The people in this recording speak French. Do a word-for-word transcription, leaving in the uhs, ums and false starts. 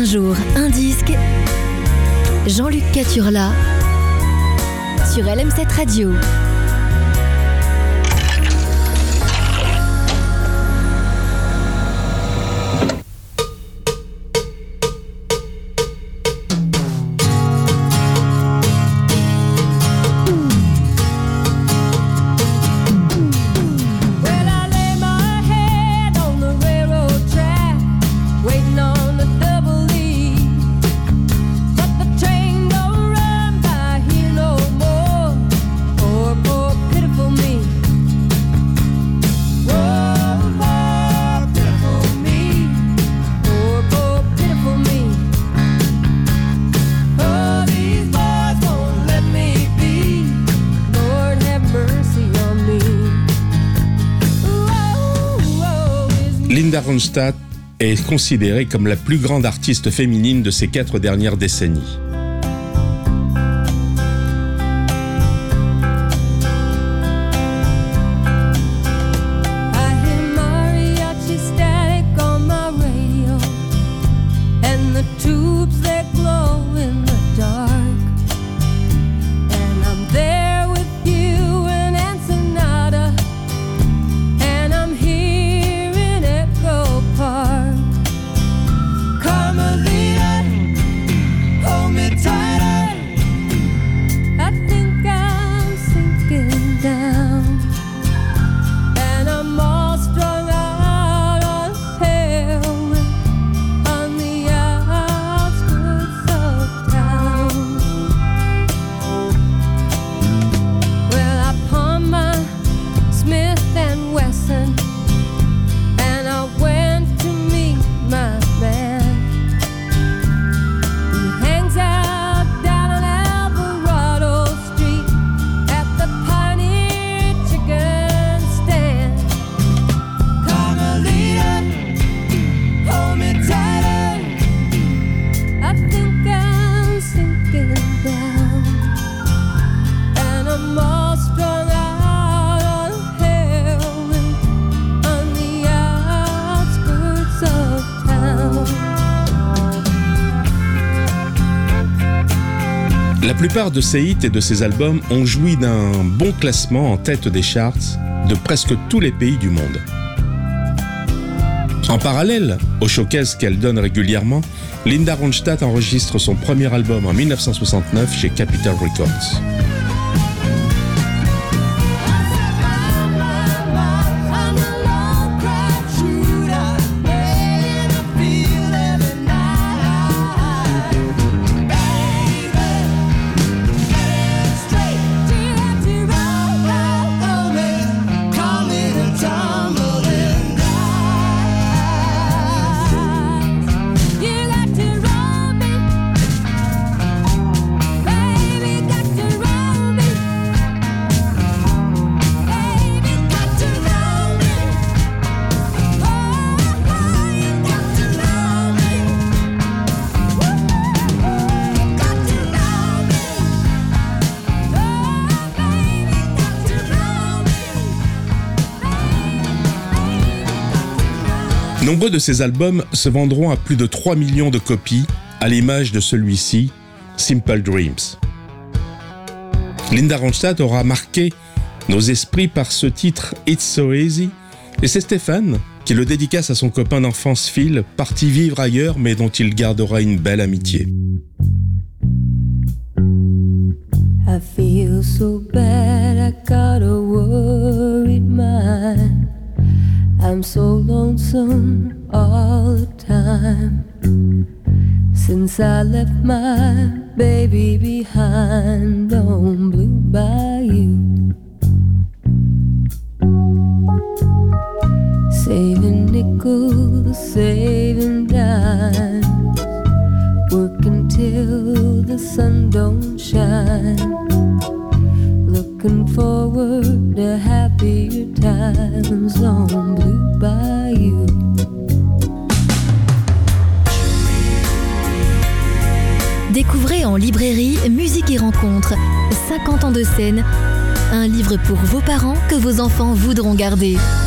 jour, un disque. Jean-Luc Caturla sur L M sept Radio. Linda Ronstadt est considérée comme la plus grande artiste féminine de ces quatre dernières décennies. La plupart de ses hits et de ses albums ont joui d'un bon classement en tête des charts de presque tous les pays du monde. En parallèle aux showcases qu'elle donne régulièrement, Linda Ronstadt enregistre son premier album en dix-neuf cent soixante-neuf chez Capitol Records. Nombreux de ces albums se vendront à plus de trois millions de copies, à l'image de celui-ci, Simple Dreams. Linda Ronstadt aura marqué nos esprits par ce titre It's So Easy, et c'est Stéphane qui le dédicace à son copain d'enfance Phil, parti vivre ailleurs mais dont il gardera une belle amitié. I feel so bad, I got a worried mind. I'm so lonesome all the time since I left my baby behind on Blue Bayou. Saving nickels, saving dimes, working till the sun don't shine, looking forward to happier times on Blue Bayou. Découvrez en librairie Musique et Rencontres, cinquante ans de scène, un livre pour vos parents que vos enfants voudront garder.